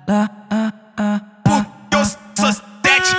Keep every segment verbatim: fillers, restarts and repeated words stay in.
lá, ah, ah, Porque eu sou sete.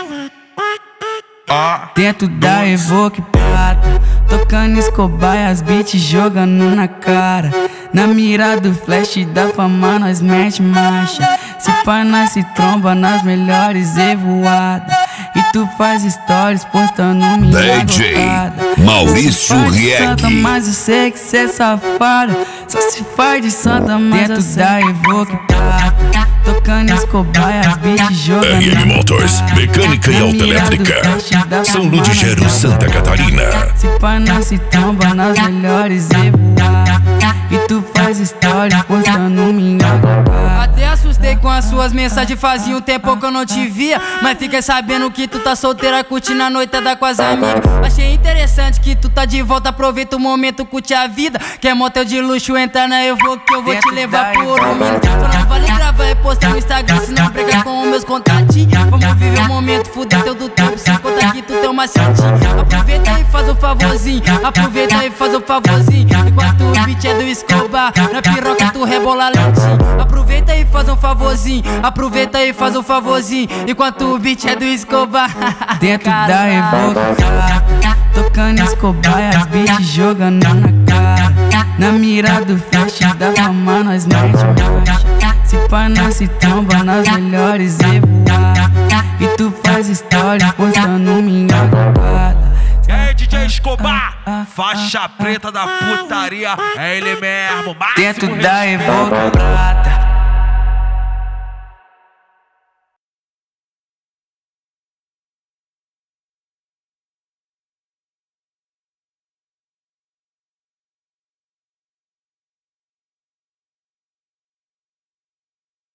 dentro da Evoque prata, tocando Escobar e as beats jogando na cara. Na mira do flash da fama nós mete marcha. Se pá nós se tromba nas melhores evoadas. E tu faz stories postando minha D J botada. Maurício Só se faz de santa, Riek. mas eu sei que cê é safada. Só se faz de santa, mas dentro da Evoque prata, tocando Escobar e as beats jogando R L na Motors, cara. mecânica e Na mira do autoelétrica. flash da São fama Ludgero, nós Santa Catarina. Se pá nós se tromba nas melhores evoadas. E tu faz stories postando minha botada. Até assustei com as suas mensagens, fazia um tempo que eu não te via. Mas fiquei sabendo que tu tá solteira, curtindo a noitada com as amigas. Achei interessante que tu tá de volta, aproveita o momento, curte a vida. Quer motel de luxo, entra na Evoque que eu vou te levar por um minuto. Só não vale gravar e postar no Instagram, senão briga com os meus contatinhos. Vamos viver o momento, fuder teu do tempo, sem contar que tu tem uma macetinho. Aproveita e faz um favorzinho, aproveita e faz um favorzinho. Enquanto o beat é do Escobar, na piroca tu rebola lentinho. Aproveita e faz um favorzinho, aproveita e faz um favorzinho. Enquanto o beat é do Escobar. Dentro da Evoque prata, tocando Escobar e as beats jogando na cara. Na mira do flash da fama nós mete marcha. Se pá nós se tromba nas melhores evoadas. E tu faz stories postando minha botada. E aí, D J Escobar, faixa preta da putaria, é ele mesmo. Máximo Dentro da respeito. Evoque prata,